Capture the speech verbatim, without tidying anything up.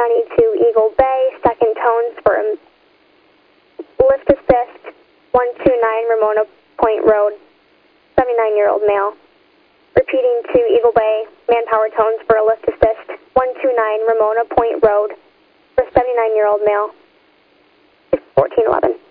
ninety-two Eagle Bay, second tones for a lift assist, one two nine Ramona Point Road, seventy-nine-year-old male. Repeating to Eagle Bay, manpower tones for a lift assist, one two nine Ramona Point Road for seventy-nine-year-old male, fourteen eleven.